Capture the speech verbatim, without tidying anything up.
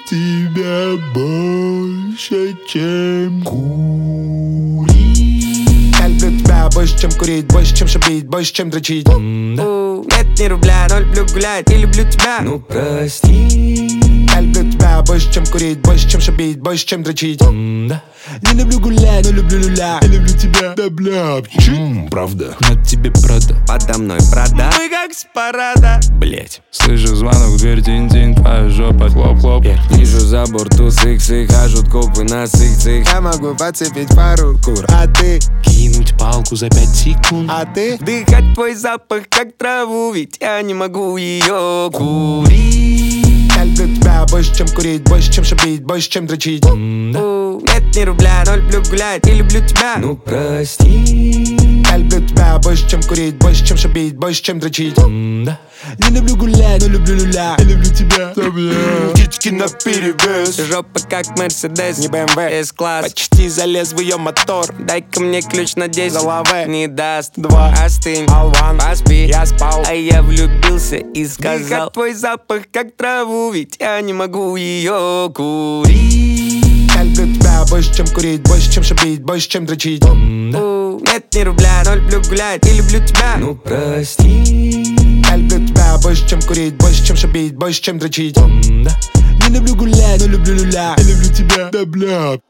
тебя больше, чем курить. Я люблю тебя больше, чем курить, больше, чем шабить, больше, чем дрочить. У, Нет ни рубля, но люблю гулять и люблю тебя. Ну прости. Я люблю тебя больше, чем курить, больше, чем шабить, больше, чем дрочить. Да. Не люблю гулять, но люблю люля. Я люблю тебя, да бля, чим, правда. На тебе правда. Подо мной Прада, мы как с парада. Блять. Слышу звонок в дверь, тин-тин, твоя жопа, хлоп-хлоп. Вижу забор, тусы, ксы, хажут копы на цик-цик. Я могу подцепить пару кур, а ты? Кинуть палку за пять секунд. А ты? Вдыхать твой запах, как траву, ведь я не могу ее курить. Я люблю тебя больше, чем курить, больше, чем шабить, больше, чем дрочить. У, Нет ни рубля, но люблю гулять и люблю тебя. Ну прости. Я люблю тебя больше, чем курить, больше, чем шабить, больше, чем дрочить. Да. Не люблю гулять, но люблю люля. Я люблю тебя, да бля. Птички наперевес. Жопа как Мерседес, Не бэ эм вэ. С-класс. Почти залез в ее мотор. Дай-ка мне ключ на десять. За лаве. Не даст. Два. Остынь. Алван. Поспи. Я спал. А я влюбился и сказал: Дыхать твой запах как траву, ведь я не могу ее курить. Я люблю тебя больше, чем курить, больше, чем шабить, больше, чем дрочить. У, Нет ни рубля, но люблю гулять и люблю тебя. Ну прости. Я люблю тебя больше, чем курить, больше, чем шабить, больше, чем дрочить. Да. Не люблю гулять, но люблю люля. Я люблю тебя, да бля.